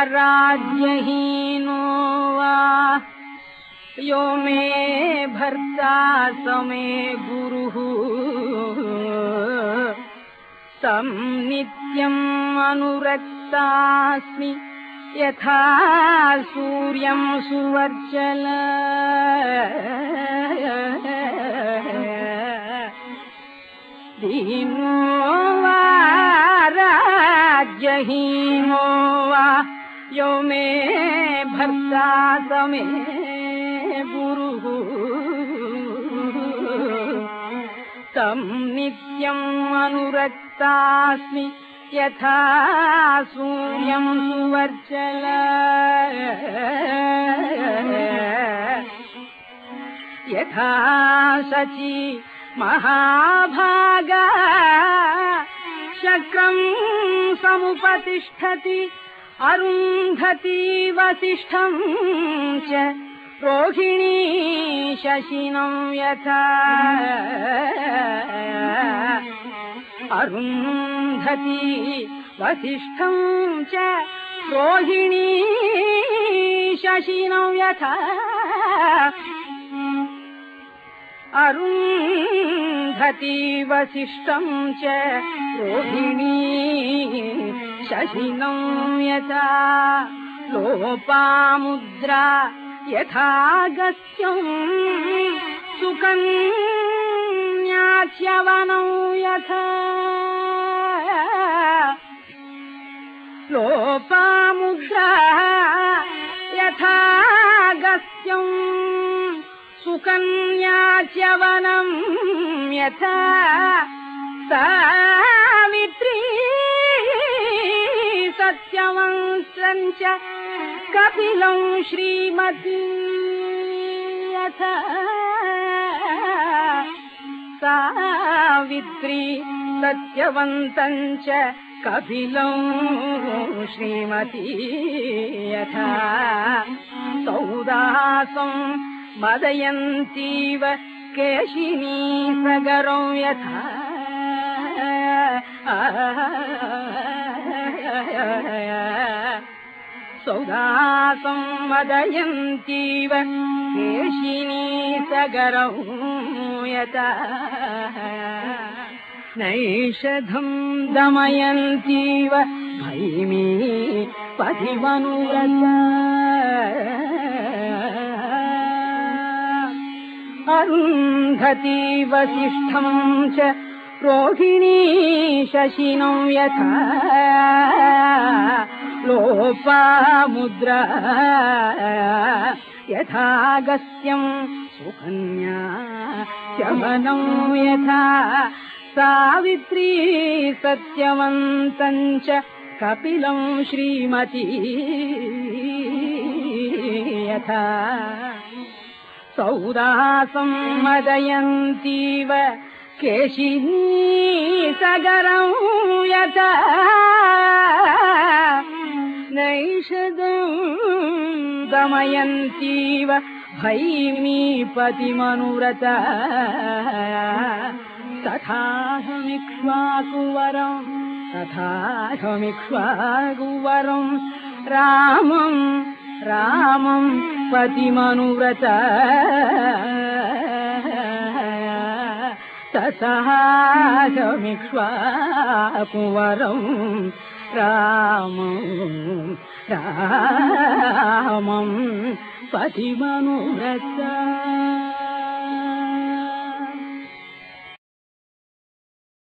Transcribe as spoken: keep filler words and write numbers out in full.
राज्यहीनो वा यो मे भर्ता स मे गुरुः तं नित्यम् अनुरक्तास्मि यथा सूर्यं सुवर्चल दीनो वा राज्यहीनो वा यो मे भर्ता स मे गुरुः तं नित्यम् अनुरक्तास्मि यथा सूर्यं सुवर्चल यथा शची महाभागा शक्रं समुपतिष्ठति अरुन्धती वसिष्ठं च रोहिणी शशिनं यथा अरुन्धती वसिष्ठं च रोहिणी शशिनं यथा अरुन्धती वसिष्ठं च रोहिणी शशिनं यथा लोपामुद्रा यथा गस्यं सुकन्याच्यवनं यथा लोपामुद्रा यथा गस्यं सुकन्याच्यवनं यथा सावित्री सत्यवंशं च कपिलं श्रीमती यथा सावित्री सत्यवन्तं च कपिलं श्रीमती यथा सौदासं मदयन्तीव केशिनी सगरं यथा सौदासं मदयन्तीव केशिनी सगरं यथा नैषधं दमयन्तीव भैमी पथिमनुव्रता अरुन्धती वसिष्ठं च रोहिणी शशिनं यथा लोपामुद्रा यथा गस्यं सुकन्या शमनं यथा सावित्री सत्यवन्तं च कपिलं श्रीमती यथा सौदासं मदयन्तीव केशिनी सगरं यथा नैषधं दमयन्तीव भैमीपतिमनुव्रता तथाहमिक्ष्वाकुवरं तथाहमिक्ष्वाकुवरं रामं रामं पतिमनुव्रता तथाहमिक्ष्वाकुवरं रामं रामं पतिमनुव्रता।